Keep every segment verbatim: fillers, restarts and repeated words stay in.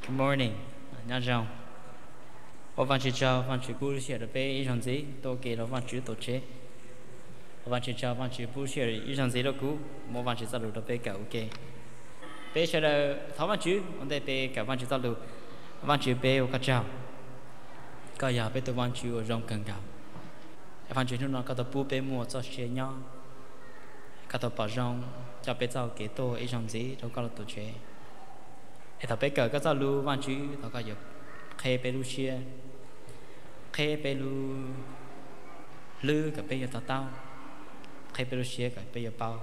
Good morning, nhà giàu. Ở văn chỉ cho văn chỉ cũ sẽ được bé ý rằng gì, tôi kể đó văn chỉ tổ chế. Ở văn chỉ cho văn chỉ cũ sẽ ý rằng gì đó cũ, một văn chỉ giao lưu đó bé cả ok. Bé sẽ được tháo văn chỉ, vấn đề bé cả văn chỉ giao lưu, văn chỉ bé ở cái chào. Cái giờ bé tôi văn chỉ ở trong cần gạo. Văn chỉ nó có tập bút bé mua cho xe nhau, có tập bảo trong cho bé giao kế tôi ý rằng gì, đâu có là tổ chế. Thì tập bé cả cái giao lưu văn chỉ nó có giúp khe bé lu chia khe bé lu lư cả bé giờ tao khe bé lu chia cả bé giờ bao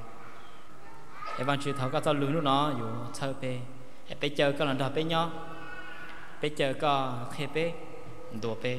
em văn chuyện thảo các tao lư nó nó dù thơ bé em bé chờ có lần đó bé nhỏ bé chờ có khe bé đồ bé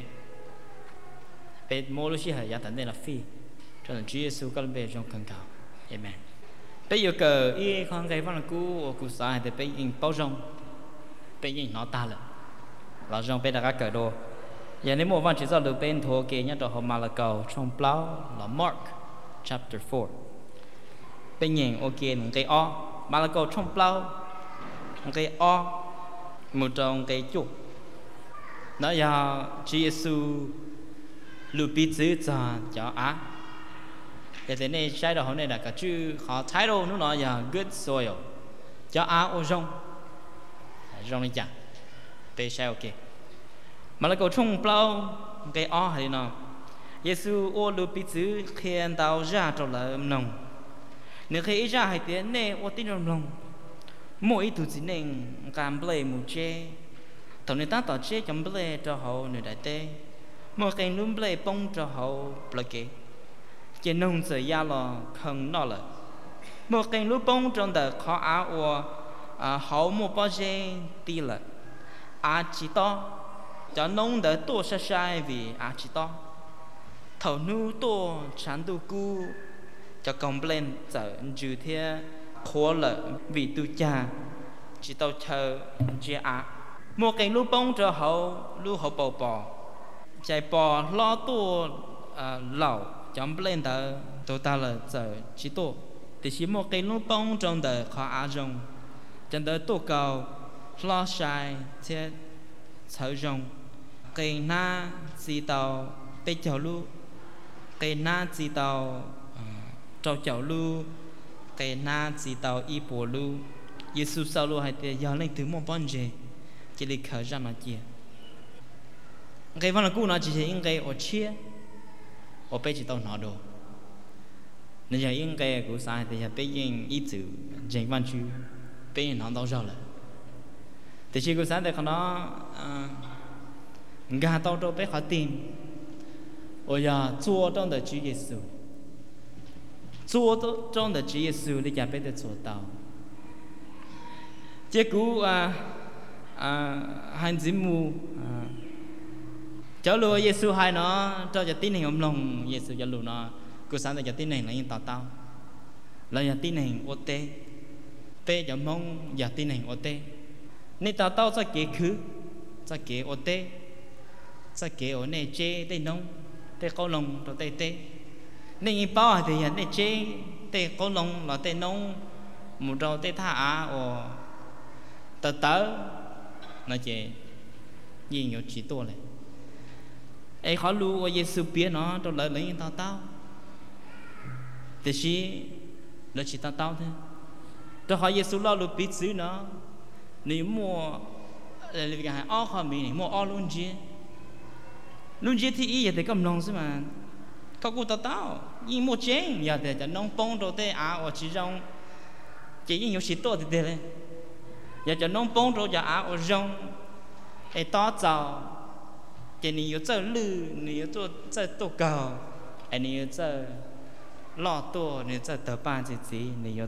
bé mua lu chia hay giá tận đây là phi cho nên Chúa Giêsu có bé trong cần cầu amen bé giờ cờ y con cái văn là cú cú sai thì bé in bao rong bé in nó ta là là trong bên đã cởi đồ, giờ nếu một văn chỉ do được bên thua kia nhất là hôm mà cầu trong plau là Mark chapter four bên nhìn ok một cái o mà là cầu trong plau một cái o một trong cái chủ nó giờ Chúa Giêsu lưu bí chữ cho cho á giờ thế này sai đầu hôm nay là cả chữ họ thái độ nó nói là good soil cho á ô rong rong đi chả bé sai ok mà là câu chung plau cái o hay nào Giêsu ô lưu bí chữ khen tao ra trong là nồng nếu khi ra hay tiếng này ô tin trong lòng mỗi thứ gì nên cảm bề một chế thằng này ta tỏ chế chấm bề cho hậu người đại tê một cái núm bề bông cho hậu bề kì chỉ nông sự gia là không nó là một cái núm bông trong đời khó áo ô hậu một bao giờ đi là à chỉ to cho nông đỡ to sai sai vì à chỉ to thầu nu to chán tu cu cho công lên giờ trừ thế khó lợi vì tu cha chỉ tao chờ chỉ à một cái lúa bông cho hậu lúa hậu bò bò chạy bò lo to lẩu chấm lên tờ tôi ta là giờ chỉ to thì chỉ một cái lúa bông trong đời khó áp dụng chân đời to cầu lo sai thế sử dụng cái na gì tàu bé chảo lu cái na gì tàu trâu chảo lu cái na gì tàu y bồ lu Giêsu sau lu hay thì giờ lên thứ một bọn gì chỉ để khởi ra nó chia cái văn là cũ nó chỉ là những cái ở chia ở bé chỉ tàu nó đồ nên giờ những cái của sai thì bé những ý chữ chính văn chữ bé nó đâu ra rồi thì chỉ có sáng thì nó gà tao cho bé khó tìm ôi giờ chua trong đời Chúa Giêsu chua trong đời Chúa Giêsu để cho bé được chua tao chế cũ à à hành dĩ mù cháu lùa Giêsu hai nó cho cho tin hình ông lòng Giêsu cho lùa nó cứ sáng thì cho tin hình là những tao tao là cho tin hình ô tê bé cho mong giờ tin hình ô tê nên tao tao sẽ kế khứ sẽ kế ô tê sẽ kế ở này chế tây nông tây câu lồng rồi tây tây nên như bao thì hiện này chế tây câu lồng là tây nông một đầu tây tha á ở tờ tớ nó chế gì nhiều chỉ to này ấy khó lưu ở Giêsu biết nó trong lời lấy tao tao thì chỉ là chỉ tao tao thôi tôi hỏi Giêsu lo lưu biết xứ nó nếu mua là việc hàng o khó mình mua o luôn chứ luôn chứ thì ý thì cầm nông chứ mà các cô tao tao nhưng mua chén giờ thì cho nông bông đồ tê à ở chỉ trong chỉ những nhiều chỉ to thì thế giờ cho nông bông đồ giờ à ở trong ấy to giàu chỉ nhiều chơi lư nhiều做chơi tô cầu ấy nhiều chơi lọ tô nhiều chơi tờ ba gì gì nhiều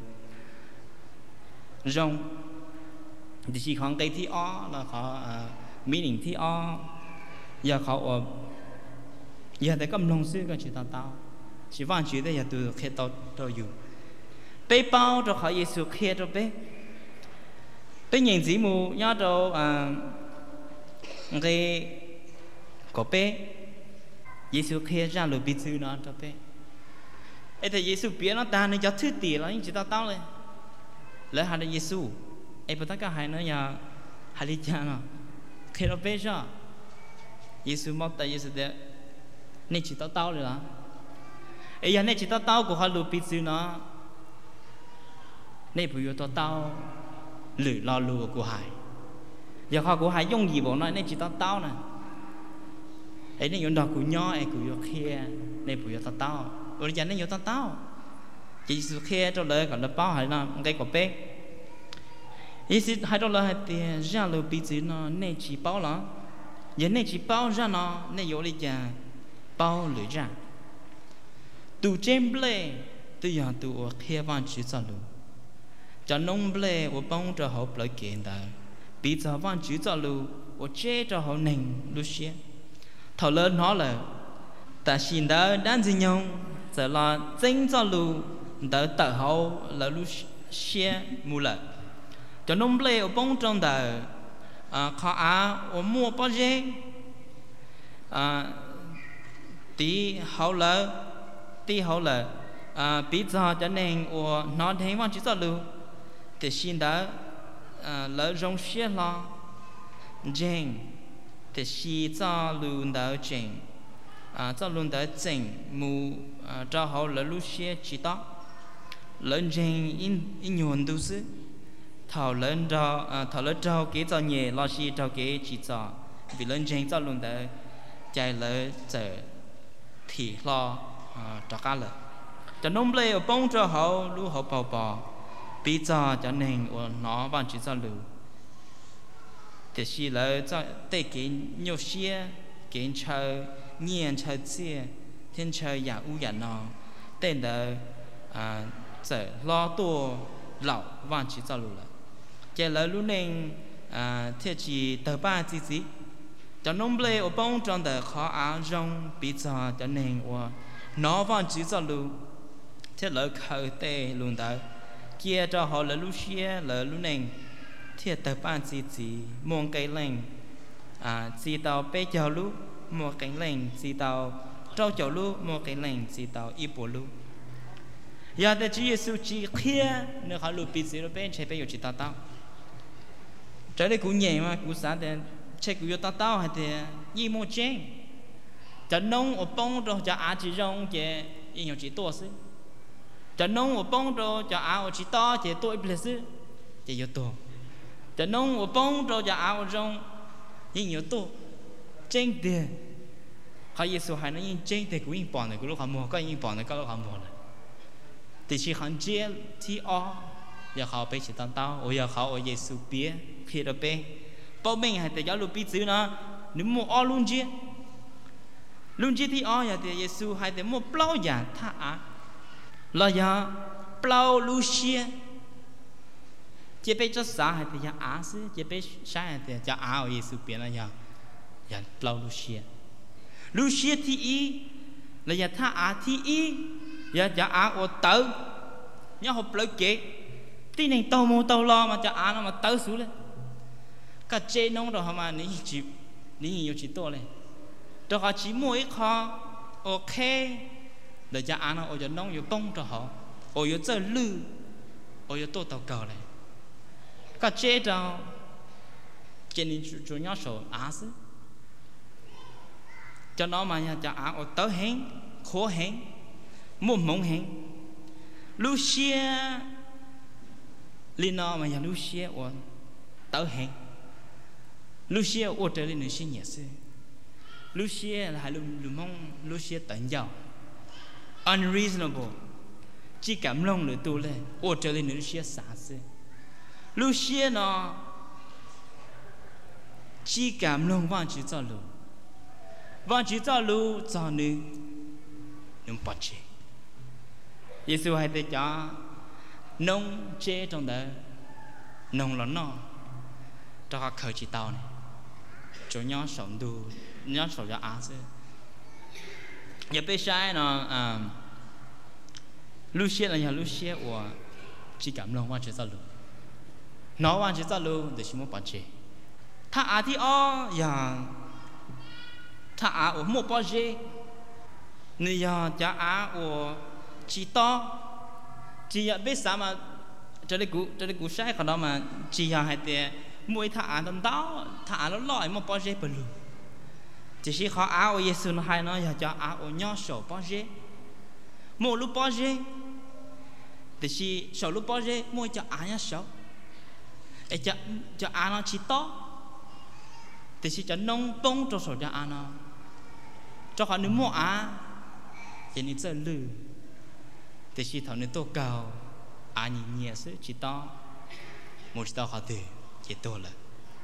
rong thì chỉ khoảng cái thi o là họ mỹ đình thi o giờ họ ở giờ để cầm lòng sư cái chuyện tao tao chỉ văn chuyện đấy giờ từ khi tao tao dùng bé bao cho họ Giêsu khi cho bé bé nhìn chỉ mù nhớ đâu à cái có bé Giêsu khi ra lời bí thư nó cho bé ấy thì Giêsu biết nó ta nên cho thứ tiền là những chuyện tao tao lên lấy hai đứa Giêsu ấy bắt tất cả hai nó nhà hali cha nó khi nó bé cho Giêsu mất tay Giêsu để nên chỉ tao tao rồi đó ấy giờ nên chỉ tao tao của họ lù bị sư nó nên bây giờ tao tao lử lo lù của hải giờ họ của hải dùng gì bọn nó nên chỉ tao tao nè ấy nên dùng đọc của nhỏ ấy của vô kia nên bây giờ tao tao rồi giờ nên dùng tao tao chỉ sự kia cho lời còn là bao hải nó cái của bé ý sự hai đôi lời hai tiền ra lù bị sư nó nên chỉ bao lắm giờ nên chỉ bao ra nó nên vô đi chả bao lưỡi ra tu trên ble tu giờ tu ở kia van chữ sao luôn cho nông ble ở bông cho họ lấy kiện đó bị giờ van chữ sao luôn ở chế cho họ nền lu xia thầu lớn nó là ta xin đó đáng gì nhung giờ là chính sao luôn đỡ tự họ là lu xia mù lợ cho nông ble ở bông trong đời khó á ở mua bao nhiêu tí hậu lỡ tí hậu lỡ bí giờ cho nên ở nó thấy mà chỉ sao luôn thì xin đã lỡ rong xe lo jing thì xí cho luôn đã jing cho luôn đã jing mù cho hậu lỡ lúc xe chỉ đó lỡ jing in in nhuận đâu chứ thảo lớn cho thảo lớn cho cái cho nhẹ lo xí cho cái chỉ cho vì lớn jing cho luôn đã chạy lỡ chờ thì lo cho cá lợn cho nông lê ở bông cho họ lú họ bò bò bây giờ cho nên nó vẫn chỉ cho lú thì khi lỡ cho để cái nhiều xe cái chơi nhiên chơi xe thiên chơi giả u giả nó tên là giờ lo tua lão vẫn chỉ cho lú là chạy lỡ lú nên thì chỉ tờ ba gì gì cho nông lê ở bông trong đời khó áo rong bây giờ cho nên nó vẫn chỉ cho lưu thế lỡ khởi tê luôn đó kia cho họ là lưu xia là lưu nền thế tập ban gì gì mong cái lệnh à gì tàu bé chào lưu một cái lệnh gì tàu trâu chào lưu một cái lệnh gì tàu y bộ lưu giờ để chỉ Giêsu chỉ kia nếu họ lưu bị gì nó bé chạy bé chỉ tao tao trái đây cũng nhẹ mà cũng sáng để chạy cũng tao tao hay thì gì mua chén cho nông ở bông rồi cho á chỉ rong chế nhiều chỉ to xí cho nông ở bông rồi cho á ở chỉ to chế tôi bự xí chế nhiều to cho nông ở bông rồi cho á ở rong nhiều to trên tiền họ Giêsu hay nói những trên tiền của những bọn này của lúc họ mua có những bọn này có lúc họ mua này thì chỉ hắn chế thì o giờ họ bị chỉ tao tao ở giờ họ ở Giêsu bia khi đó bê bao mình hay để giáo lục bí chữ nó nếu mua o luôn chứ luôn chỉ thì ở nhà thì Giêsu hay để mua plau giả tha á là giờ plau Lucia chỉ biết cho xã hay thì giờ á xứ chỉ biết xã hay thì giờ á ở Giêsu biến là giờ giờ plau Lucia Lucia thì ý là giờ tha á thì ý giờ giờ á ở tớ nhớ học lấy kế tí này tàu mua tàu lo mà giờ á nó mà tớ xuống lên cả chế nông rồi mà ní chỉ ní nhiều chỉ to lên cho họ chỉ mua ít họ ok để cho anh họ cho nông nhiều bông cho họ ở yếu chơi lư ở yếu tô tàu cờ này cả chế cho trên đi chủ nhau sổ á xứ cho nó mà nhà cho á ở tới hén khó hén mua mông hén Lucia Lino mà nhà Lucia ở tới hén Lucia ở đây là sinh nhật xứ Lucia là hai lùm lùm mong Lucia tận giàu unreasonable chỉ cảm lòng nữa tu lên ô trở lên Lucia xả xứ Lucia nó chỉ cảm lòng vang chỉ cho lù vang chỉ cho lù cho nữ nhưng bắt chế Giêsu hay để cho nông chế trong đời nông là nó cho họ khởi chỉ tao này cho nhau sống đủ nhau sống cho á chứ nhà bé sai nó Lucia là nhà Lucia của chỉ cảm lòng quan chỉ sao luôn nó quan chỉ sao luôn để chúng bắt chế thà á thì ó nhà thà á ở một bao giờ người nhà cha á ở chỉ to chỉ nhà bé sao mà cho đến cú cho đến cú sai còn đó mà chỉ nhà hay thì mùi thả án tầm đó thả nó lòi mà bao dê bờ lù chỉ khi khó áo ở Giêsu nó hay nó cho áo ở nhỏ sổ bao dê một lúc bao dê thì khi sổ lúc bao dê mùi cho áo nhá sổ để cho cho áo nó chỉ to thì khi cho nông bông cho sổ cho áo nó cho họ nếu mua áo thì nên chơi lử thì khi thằng nên tô cao áo nhìn nhẹ sự chỉ to một chỉ to họ từ chỉ to là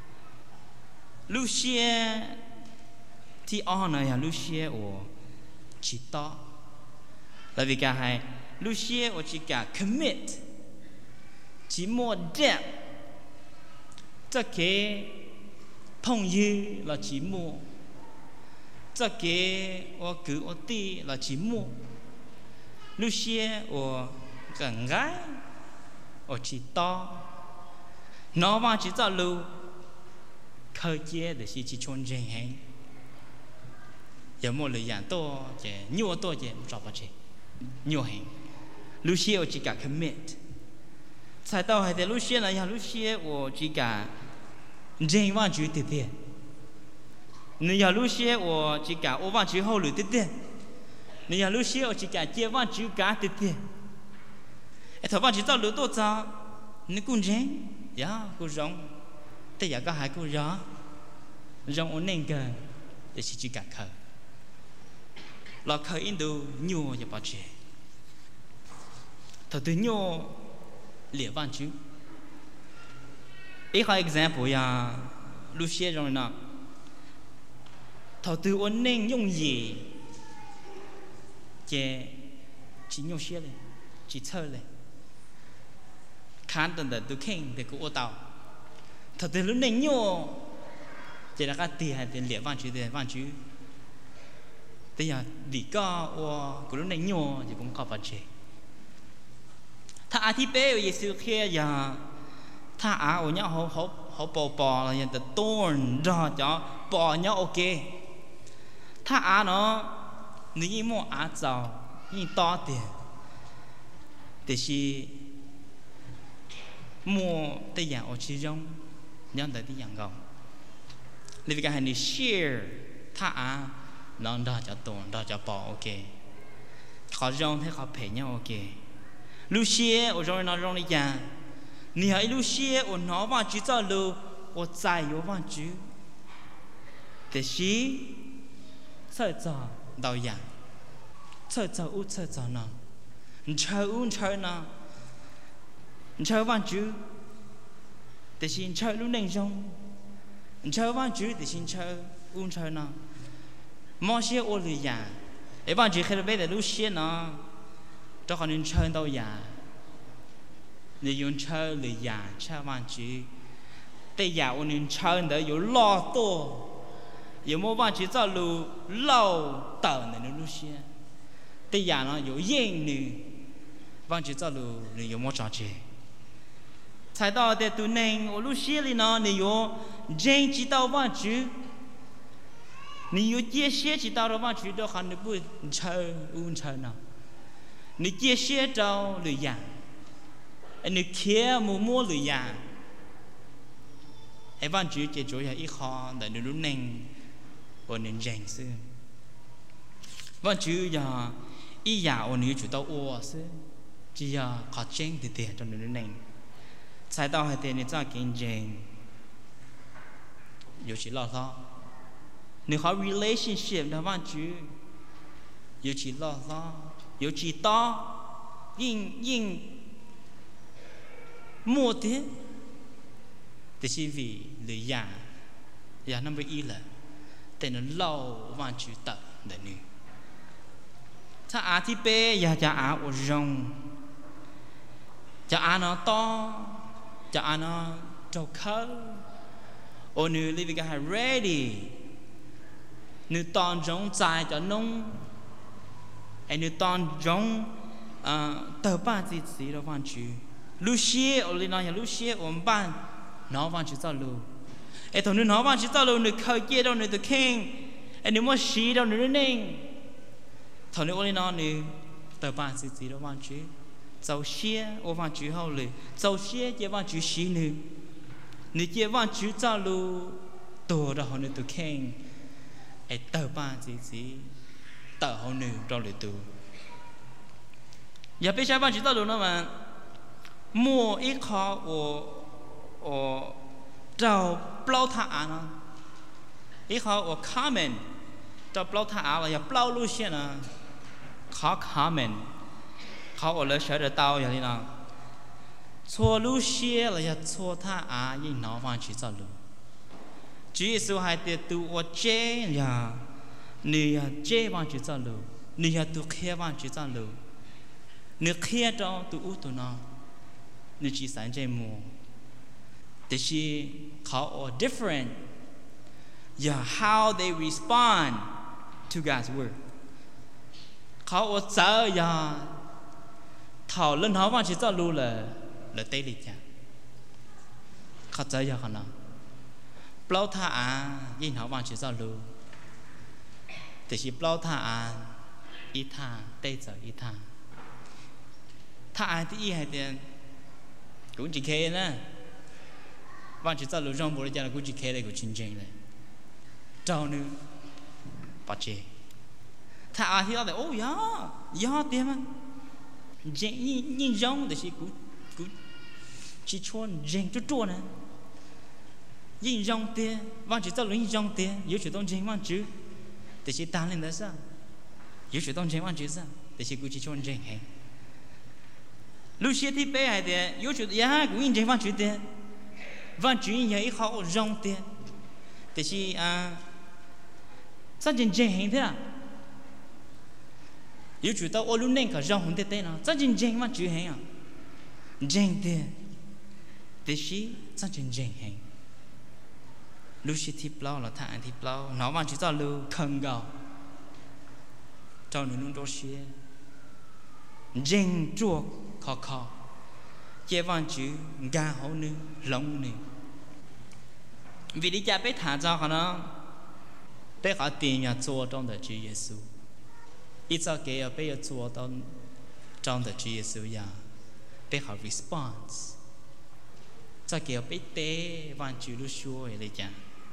Lucia thì on này là Lucia ở chỉ to là vì cả hai Lucia ở chỉ cả commit chỉ mua đẹp这个朋友là chỉ mua这个我哥我弟là chỉ mua Lucia ở gần gái ở chỉ to nó mà chỉ cho lưu khơi chia để chỉ chôn trên hết giờ một lời giảng to chỉ nhiều to chỉ một trăm chỉ nhiều hết Lucia chỉ cả commit sai tao hay để Lucia này ya Lucia ở chỉ cả trên văn chữ tiệt tiệt nếu ya Lucia ở chỉ cả ở văn chữ hậu lưỡi tiệt tiệt nếu ya Lucia ở chỉ cả chia văn chữ cả tiệt tiệt ấy thằng văn chữ tao lưỡi to sao nếu cũng trên ya cũng giốngแต่อยากก็หายกูร้องร้องอุ่นเองเกินแต่สิ่งที่กัดเขาเราเคยอินดูยัวอย่าปะเจถ้าดูยัวเหลียววันจูอีกข้อ example อย่างลูเชียตรงนั้นถ้าดูอุ่นเองยุ่งยี่เจchỉยุ่งเชียเลยchỉเธอเลยขานตั้งแต่ดูเข่งแต่กูอดเอาthật từ lúc này nhô chỉ là cái tiền hay tiền liệt văn chữ tiền văn chữ bây giờ lý do của lúc này nhô thì cũng có vấn đề thà thì bé ở Giêsu kia giờ thà ở nhau họ họ họ bỏ bỏ là những cái tôn rồi cho bỏ nhau ok thà nó nếu như mua á giàu như to tiền thì chỉ mua tới giờ ở chỉ trong nhớ tới tí dạng gồng vì cái này share thả nó đó cho tồn đó cho bỏ ok họ rong thế họ phải nhau ok Lucia ở trong nó rong đi nhà你还 Lucia 我拿完去走路我再有完去但是再走到呀再走乌再走呢你chơi uống chơi nào你chơi完去แต่สิ่งเชื่อรู้ในจงเชื่อว่าจุดแต่สิ่งเชื่ออุ่นเชื่อนะมอเชื่อโอเลยยาไอ้บ้านจุดแค่เราไม่ได้รู้เชื่อนะเจ้าคนนึงเชื่อตัวยาเนี่ยยนเชื่อเลยยาเชื่อบ้านจุดแต่ยาคนนึงเชื่อแต่อยู่ล่อตัวอยู่มั่วบ้านจุดจะรู้เล่าต่อในรู้เชื่อแต่ยาเนาะอยู่ยิ่งหนึ่งบ้านจุดจะรู้เนี่ยอยู่มั่วจ่อเจ才到的都能，我录写里呢，你有人知道万句，你有这些知道的万句都喊你不抽不抽呢，你这些招旅样，你看摸摸旅样，ไอ้万句这主要一行的你都能，我能认识，万句呀，一样我你知道我是，只要靠真的点就能能。sai tao hay tiền để cho kinh doanh, yêu chỉ lo lo, nếu họ relationship đó bạn chứ, yêu chỉ lo lo, yêu chỉ to, nhưng nhưng mua tiền, thì chỉ vì lý do, giờ nó bị là, để nó lâu bạn chứ tập để nữa,ถ้าอาที่เป้อยากจะอาอุจงจะอาเนาะต่อจะอานาจบเขาโอนูรีวิกา ready นูตอนจงใจจะนุ่งไอ้นูตอนจงเติบบ้านจีสีเราฟังชื่อลูเชียโอลินาอย่างลูเชียอมบ้านน้องฟังชื่อเจ้าลูไอ้ตอนนู้นน้องฟังชื่อเจ้าลูนูเคยเกี่ยวนูตัวเข่งไอ้นูมั่วชีเราหนูนิ่งตอนนู้นโอลินานูเติบบ้านจีสีเราฟังชื่อเจ้าเชียโอฟังชื่อเขาเลยเจ้าเชียเจ้าฟังชื่อชีนู你接望主走路多的好你都看哎到吧自己到好你到里头也别想望主走路那么莫一考我我找不到他呢一考我卡门找不到他了也不到路线呢考卡门考我了学的到อย่างนี้นะ错路线了也错他啊ยิ่งน้องฟังชีจัลลู主耶稣还得读我这呀你呀这ฟังชีจัลลู你呀读แค่ฟังชีจัลลู你แค่到读อุตุนะ你只三ใจมัวแต่是เขา different yeah how they respond to God's word เขาเจออย่าถอดเรื่องเขาว่าชีจัลลูเลยเลยเตลิจ้ะเข้าใจยังขนาดเปล่าท่าอ่านยิ่งเขาวางชื่อเจ้ารู้แต่ชีเปล่าท่าอ่านอีท่าเตยเจออีท่าท่าอ่านที่อีให้เตียนกูจีเคนะวางชื่อเจ้ารู้จงบริจาคกูจีเคเลยกูจริงจริงเลยเจ้าหนึ่งปัจเจท่าอ่านที่เราแต่โอ้ยยอดเดียวมั้งยิ่งยิ่งยงแต่ชีกูกูchỉ chọn riêng chút chút này,ยิ่งยองเตี้ยวันchỉ taoยิ่งยองเตี้ย有些东西วัน只，แต่是单人的啥，有些东西วัน只啥，แต่是估计chọn riêng嘿。路线ที่ไป还的，有些呀，估计วัน只的，วัน只也一好ยองเตี้ย，แต่是啊，真正riêng嘿的，有些到我路那个ยอง红的的呢，真正riêngวัน只嘿啊。riêng tiền, thế thì chắc chắn riêng hết. Lúc khi tiếp lâu là thằng tiếp lâu, nó vẫn chỉ cho lưu khẩn cầu, cho nó luôn đó xí, riêng chuột khó khó, chỉ vẫn chỉ gà hậu nữ, lông nữ. Vì đi cha bé thả cho họ nó, bé họ tiền nhà chùa trong đời Chúa Giêsu, ít cho cái ở bé ở chùa trong trong đời Chúa Giêsu ya. Bé họ response cho kiểu bé tế van chữ lu xua vậy chả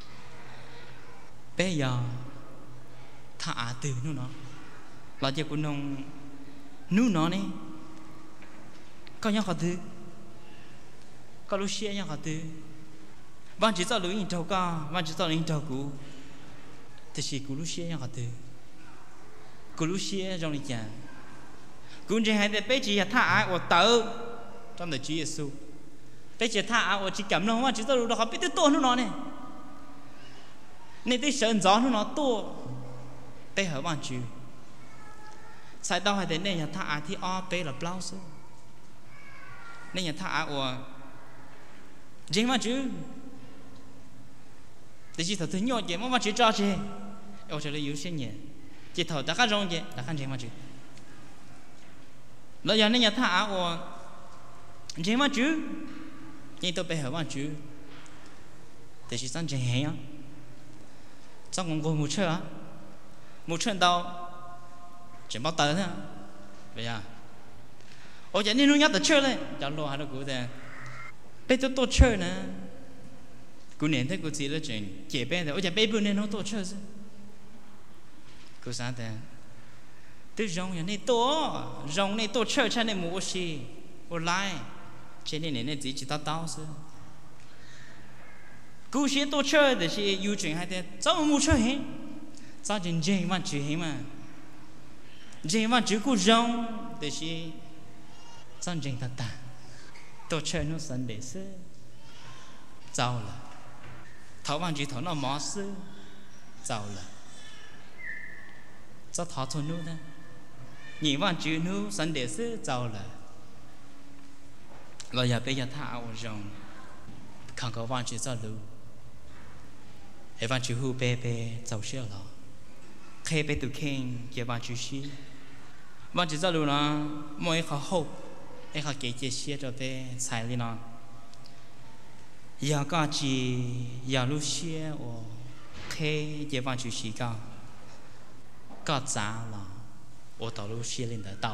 bé giờ thả từ nu nó là chỉ cũng nông nu nó này có nhau họ từ có lu xia nhau họ từ van chữ cho lu in trâu ca van chữ cho lu in trâu cũ thì chỉ cũ lu xia nhau họ từ cũ lu xia trong này chả cũng chỉ hai đứa bé chỉ thả ai ở tàu trong đời Chúa Giêsu bé chỉ thả ai ở chỉ cầm nó mà chỉ tao được họ biết tới to nó này nên tới sợ gió nó to bé hỏi bạn Chúa sai đâu hay thế này nhà thả ai thì o bé là bao số nên nhà thả ai ở chính mà Chúa thì chỉ thở thứ nhỏ vậy mà Chúa cho chứ ở chỗ này yếu xíu nhỉ chỉ thở ta khát rong vậy ta khát chính mà Chúa là giờ này nhà thả ở chính mà Chúa nhưng tôi phải hỏi mà Chúa thì chỉ sang chính hay á trong công cụ một chơi á một chơi đâu chỉ bao tờ thôi bây giờ ôi giờ nên nó nhắc tới chơi lên cháu lo hai đứa cụ thế bây giờ tôi chơi nè cụ年thấy cụ chỉ là chuyện kể bé thì ôi giờ bé bữa nên nó tôi chơi chứ cụ sáng thế tôi rong nhà này tôi rong này tôi chơi chơi này mua gì mua lại trên này này chỉ chỉ tao tao thôi cú sĩ tôi chơi thì chỉ yêu chuyện hay thế cháu mua chơi hết cháu chỉ chơi mà chơi hết mà chơi mà chơi cú rong thì chỉ cháu chơi thật ta tôi chơi nó sẵn để xứ cháu là tháo bằng chỉ tháo nó mỏ xứ cháu là cháu tháo thôi nữa đó nhìn vào chữ nu sẵn để xứ giàu là rồi giờ bây giờ thảo rồng không có van chữ giàu lưu hệ van chữ hu bê bê giàu xưa là khi bê từ khen kia van chữ xí van chữ giàu lưu nó mỗi khó hộp ấy khó kể chia sẻ cho bê xài đi nó giờ có chỉ giờ lưu xía ở khi kia van chữ xí cao có giá là我道路写领得到，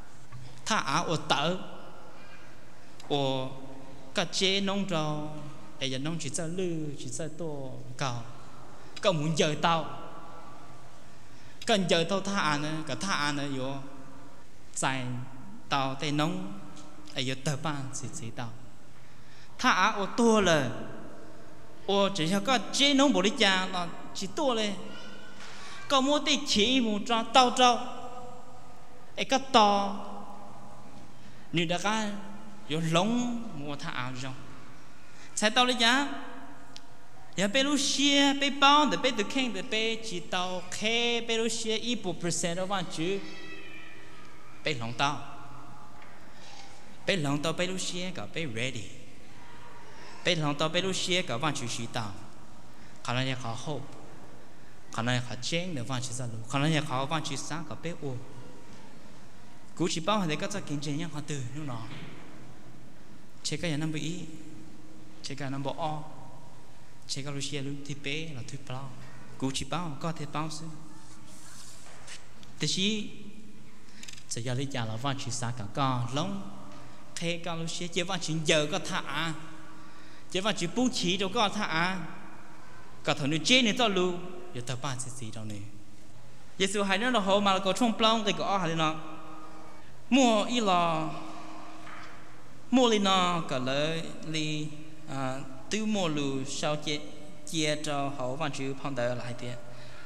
他啊我道，我个接弄着 ai giờ nông chỉ cho lư chỉ cho to cao có muốn giờ tao cần giờ tao tha ăn nữa cả tha ăn nữa yo dài tao tay nông ai giờ tờ ban chỉ chỉ tao tha á ô to rồi ô chỉ cho có chế nông bộ đi cha là chỉ toเลยcó mua tay chỉ mua cho tao cho ai có to như đã cái yo lông mua tha á rồi sai tao lấy giá giờ bây lúc xưa bây bao để bây được khen để bây chỉ tao khe bây lúc xưa ít bộ percent đó bạn chứ bây lòng tao bây lòng tao bây lúc xưa cả bây ready bây lòng tao bây lúc xưa cả bạn chứ chỉ tao khả năng nhà họ hope khả năng họ chén để bạn chỉ ra luôn khả năng nhà họ bạn chỉ sáng cả bây ô cú chỉ bao để các gia kinh doanh nhà họ từ lúc nào chế cái nhà năm mươi chế cái năm bỏ o chế cái lúc xưa lúc thì bé là thứ bao cú chỉ bao có thể bao xứ thế chứ giờ giờ lấy trả là van chỉ xa cả con lông thế cái lúc xưa chế van chỉ giờ có thả chế van chỉ bung chỉ đâu có thả cả thằng nữ chế này tao lu giờ tao bán gì gì đâu này Giêsu hay nó là hồ mà là có trong plong thì có hay nó mua ít là mua li nó cả lời li từ mua lù sau chia chia cho họ van chữ phong đời lại tiền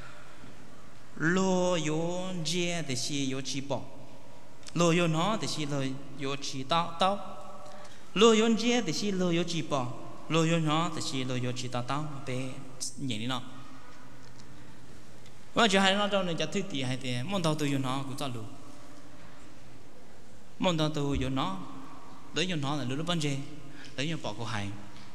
lo yo chia thì chỉ yo chỉ bỏ lo yo nó thì chỉ lo yo chỉ tao tao lo yo chia thì chỉ lo yo chỉ bỏ lo yo nó thì chỉ lo yo chỉ tao tao bé nhảy đi nó và chỉ hai nó trong này chỉ thứ tỷ hai tiền món tao từ yo nó cũng tao lù món tao từ yo nó tới yo nó là lù ban chơi tới yo bỏ câu hành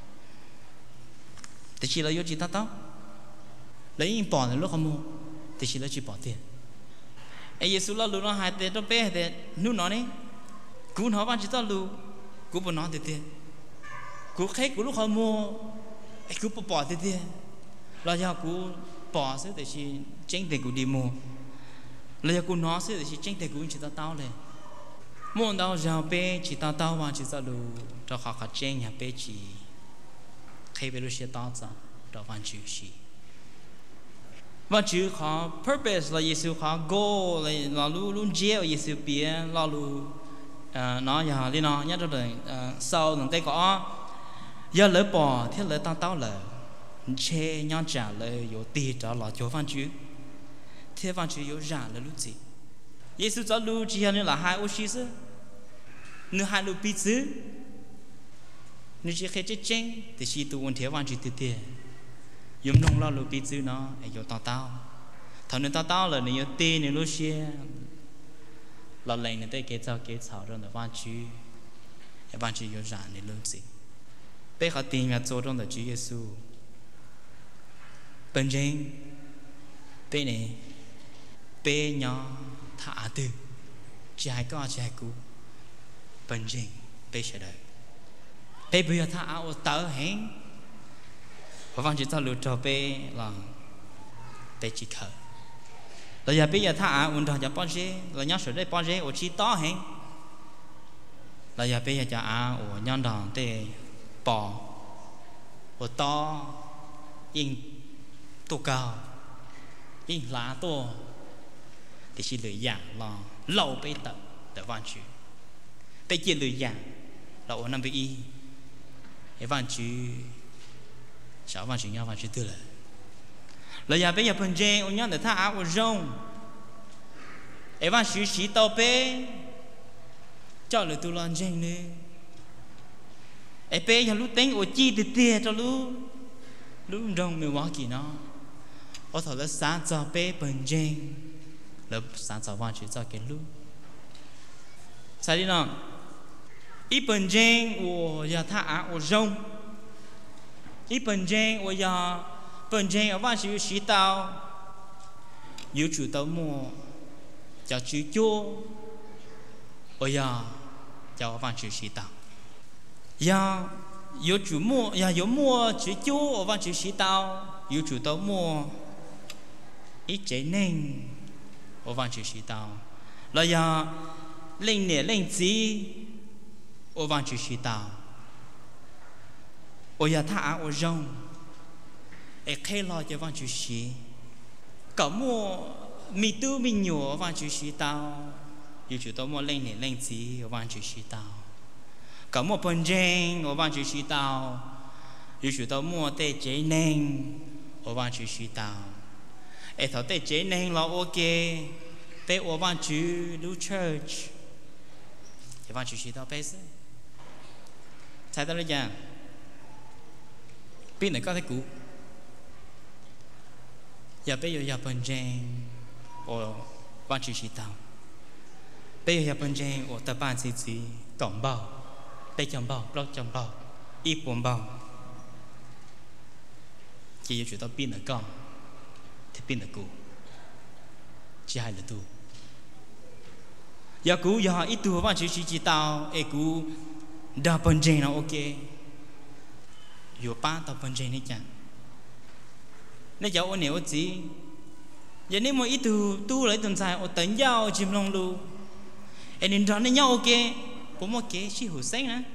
thì chỉ là yo chỉ tao tao lấy những bỏ thì lúc không mua thì chỉ là chỉ bỏ tiền ai Giêsu là lù nó hai tiền đó bé thì nu nó đấy cú nó ban chỉ tao lù cú bỏ nó thì tiền cú khách cú lúc không mua ai cú bỏ bỏ thì tiền là do cú bỏ sẽ thì chỉ tranh tiền cú đi mua là do cú nó sẽ thì chỉ tranh tiền cú chỉ tao tao này mua đâu giờ bé chỉ tao tao mà chỉ tao lù cho họ họ tranh nhà bé chỉ khi bé lúc sẽ tao ra đó van chữ gì van chữ họ purpose là Giêsu họ goal là là lu lu dễ ở Giêsu bia là lu nó giờ đi nó nhớ rồi sau lần tay có giờ lỡ bỏ thế lỡ tao tao lỡ chê nhau trả lời有tiền trả lại cho van chữ thế van chữ有trả lời lúc gì Giêsu cho lu chỉ là hai ô xí chứ nếu hai lu bị chứ nếu chỉ khi chết chén thì chỉ tu ôn thiếu van chữ tiền dùng nông lo lu bị chứ nó ai vô tao tao thằng nên tao tao là nếu tiền nếu lu xia là lấy nên tới cái sao cái sao rồi là van chữ van chữ有trả lời lúc gì bây giờ tiền là做中的主耶稣本身bây này bây nhỏ thả từ chỉ hai con chỉ hai cú本身bây giờ đời bây bây giờ thả áo tớ hẹn và văn chỉ tao lựa cho bây là bây chỉ khờ là giờ bây giờ thả áo ôn thằng cho bao nhiêu là nhớ sửa đây bao nhiêu ở chỉ to hẹn là giờ bây giờ cho áo ở nhon đòn để bỏ ở to in tu cao in lá to thì chỉ lười giảng là lâu bây tập để văn chữ bây giờ lười giảng là ở năm mươi y cái văn chữ sáu văn chữ nhau văn chữ tư là là giờ bây giờ phần trên ông nhớ để thả áo ở rong cái văn chữ chỉ tao bé cho lời tu lan trên nữa ai bé giờ lúc tính ở chi từ tiền cho lúc lúc rong mình quá kỳ nó ở thằng là sáng cho bé phần trên là sáng cho văn chữ cho cái lúc sao đi nào ít phần trên của giờ thả áo ở rong ít phần trên của giờ phần trên ở văn chữ chỉ tao yêu chủ tao mua cho chữ chua ở giờ cho văn chữ chỉ tao giờ yêu chủ mua giờ yêu mua chữ chua ở văn chữ chỉ tao yêu chủ tao mua ít chế nên ở văn chữ chỉ tao là giờ lên nè lên gì ở văn chữ chỉ tao ôi ya thả áo rong ê khai lo cho văn chú sĩ cả mua mi tu mi nhổ văn chú sĩ tao yêu chủ tao mua lên này lên gì văn chú sĩ tao cả mua bần jeng văn chú sĩ tao yêu chủ tao mua tê chế nên văn chú sĩ tao ê thảo tê chế nên là ok tê văn chú lu church văn chú sĩ tao bé thế sai tao lấy chăng biết này có thể cũ giờ bây giờ giờ bên trên ở ban chỉ sĩ tao bây giờ giờ bên trên ở tập ban gì gì tổng bao đây chồng bao blog chồng bao ít bốn bao chỉ yêu chủ tao pin ở con thì pin ở cũ chỉ hai là tu giờ cũ giờ ít tu ban chỉ sĩ tao ấy cũ đã bên trên nó ok yêu ba tao bên trên này chẳng nếu cháu ôn nhiều gì giờ nếu mà ít tu tu lấy tuần sai ở tận giao chim long lu em nên chọn nhau ok cũng một cái chỉ hữu sáng á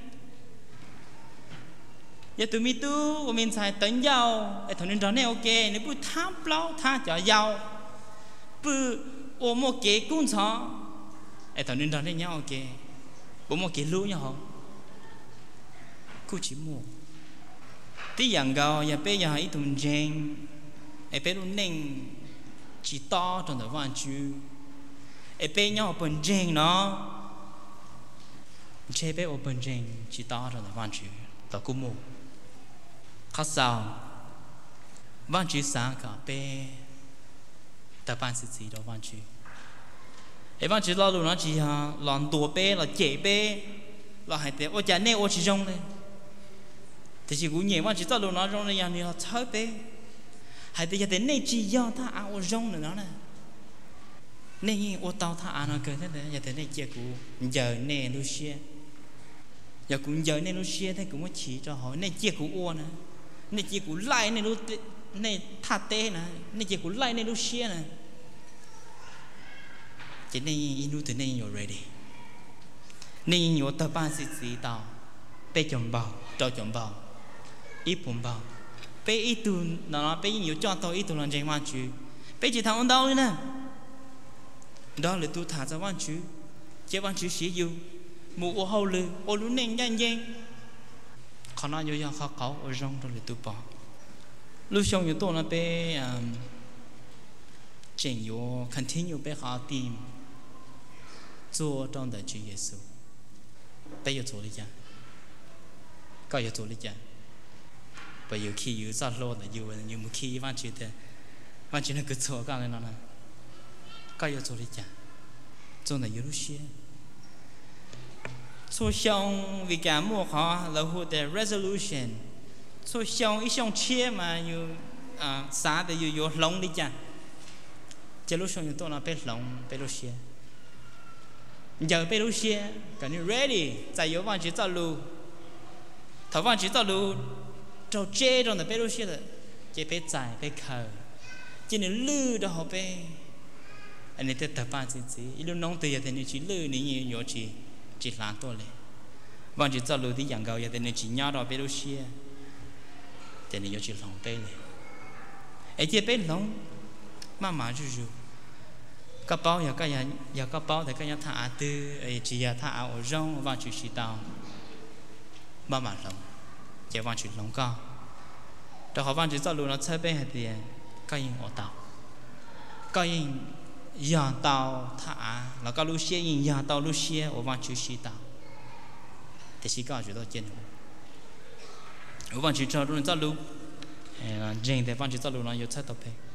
giờ tụi mi tu của mình xài tận giao em thằng nên chọn này ok nếu bữa tháp lâu tha cho giao bữa ở một cái cũng chó em thằng nên chọn này nhau ok cũng một cái lú nhau cứ chỉ mua tí dạng gạo giờ bây giờ ít tuần trên ai bé luôn nên chỉ to trong đời văn chú ai bé nhau bận rộn nó chế bé ở bận rộn chỉ to trong đời văn chú tao cũng mua khác sao văn chú sáng cả bé tập ban sự gì đó văn chú ai văn chú lo luôn nó chỉ ha làm đồ bé là chế bé là hay thế ở nhà này ở chỉ trong đây thì chỉ cũng nhiều văn chú tao luôn nó trong đây nhà này là chơi bé hay thì giờ đến này chỉ do ta áo rong nữa nó nè nên ô tao ta nó cười thế đấy giờ đến này chia cũ giờ nè lu xia giờ cũng giờ nè lu xia thế cũng có chỉ cho hỏi này chia cũ ô nè này chia cũ lại này lu này thà tê nè này chia cũ lại này lu xia nè chỉ này inu từ này nhiều ready này nhiều tập ban sĩ sĩ tao bé chồng bao cho chồng bao ít bún bao bé ít tu nó bé nhiều cho tao ít tu làm gì mà chú bé chỉ thằng ông đâu nữa đó là tu thả ra quan chú chế quan chú sử dụng mù ô hậu lư ô lú nền nhanh nhanh còn nó nhiều khó khó ở trong đó là tu bỏ lúc xong nhiều tôi là bé chỉnh nhiều continue bé họ tìm做trong đời Chúa Giêsu bé yêu做lý cha có yêu做lý cha bây giờ khi yêu rất lâu là yêu yêu một khi văn chuyện thế văn chuyện nó cứ错干了呢该要做的讲做的有些做像为干么好然后的 resolution 做像一项切嘛有啊啥的有有龙的讲这路上有多少被龙被路些giờ被路些感觉 ready 在有văn chuyện 走路头văn chuyện 走路trâu chế trong là bé đôi xe là chế bé dài bé khờ chỉ nên lư đó họ bé anh ấy tập ban gì gì ít lúc nông từ giờ thì nên chỉ lư nên nhiều nhiều chỉ chỉ làm thôiเลยวันchỉ cho lư thì dạng gạo giờ thì nên chỉ nhau đó bé đôi xe thì nên nhiều chỉ lòng béเลยấy chế bé lòng mà mà chú chú các bao giờ các nhà giờ các bao thì các nhà thả tư ấy chỉ giờ thả ở trongวันchỉ chỉ tao mà mà lòng chế văn chuyện lòng cao, đó họ văn chuyện sao luôn nó chơi bên thì cái gì họ tàu, cái gì giờ tàu thả là cái lúc xe gì giờ tàu lúc xe ở văn chuyện xe tàu, thì chỉ có chuyện đó trên, ở văn chuyện sao luôn sao luôn, riêng thì văn chuyện sao luôn nó yêu chơi tập pe.